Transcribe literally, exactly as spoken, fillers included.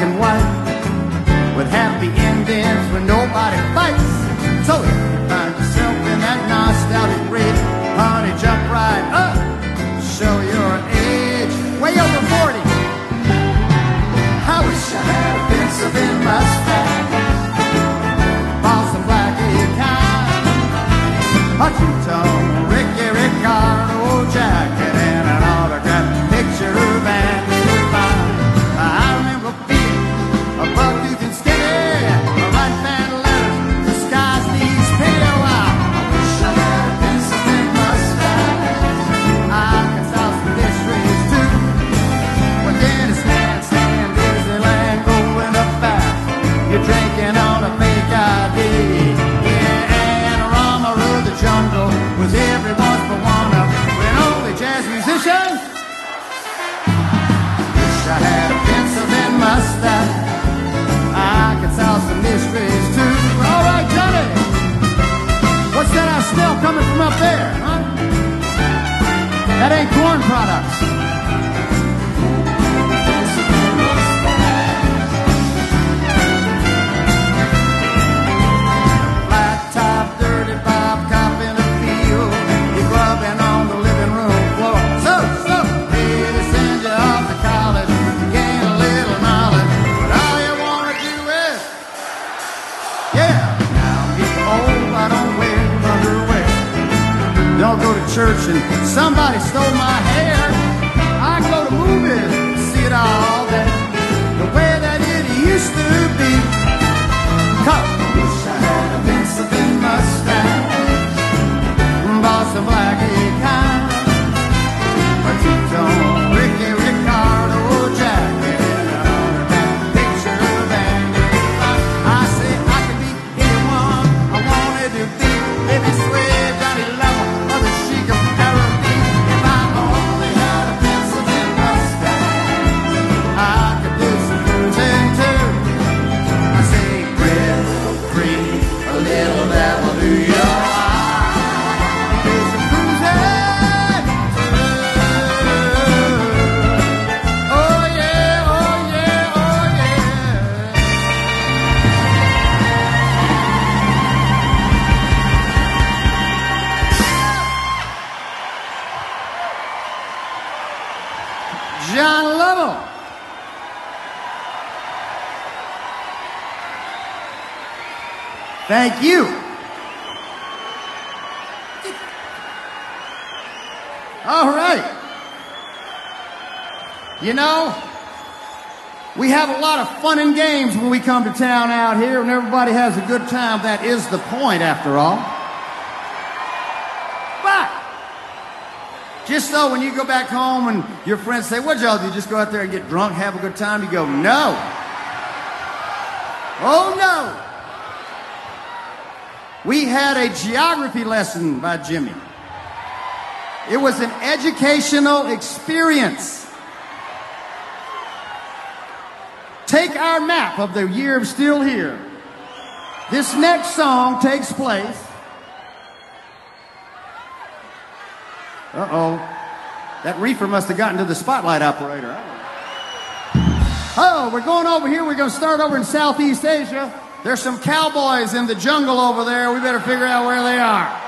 and white, with happy endings when nobody fights. So if you find yourself in that nostalgic rage, honey, jump right up, show your age. Way over forty. I wish I had a Pennsylvania mustache, Boston blackie kind, a two-tone Ricky Ricardo jacket, and an autographed picture of Andy Devine. I remember being a buck tooth and skinny, a right fan letters, disguise these pale eyes. I wish I had a Pennsylvania mustache. I could solve some mysteries too. But Dennis Handstand, Disneyland going up fast. You're drinking on a fake I D. Yeah, and Rama ruled the jungle was everyone's for one of when only jazz musicians. Wish I had a Pennsylvania mustache. I could solve some mysteries too. All right, Johnny. What's that I smell coming from up there, huh? That ain't corn products. Flat top, dirty bob, cop in a field. You're grubbing on the living room floor. So, so, hey, they send you off to college to gain a little knowledge. But all you want to do is, yeah, now I'm getting old, I don't wear underwear. Don't go to church and somebody stole my hair. I go to movies, see it all that the way that it used to be. Cause I wish I had a Pennsylvania mustache, Boston blackie kind, a two-tone Ricky Ricardo jacket, and an autographed picture of Andy Devine. I say I could be anyone I wanted to be. Maybe Sway, Johnny Lovell, or the Sheik of Caribbean. If I only had a Pennsylvania mustache, I could do some cruising too. I say bread, free, a little dabble do your eye. Do some cruising too. Oh yeah, oh yeah, oh yeah. John Lovell. Thank you. All right. You know, we have a lot of fun and games when we come to town out here, and everybody has a good time. That is the point, after all. But just so when you go back home and your friends say, "What'd y'all do? Just go out there and get drunk, have a good time?" You go, "No. Oh, no. We had a geography lesson by Jimmy. It was an educational experience. Take our map of the year of Still Here. This next song takes place. Uh-oh. That reefer must have gotten to the spotlight operator. I don't know. Oh, we're going over here. We're going to start over in Southeast Asia. There's some cowboys in the jungle over there. We better figure out where they are.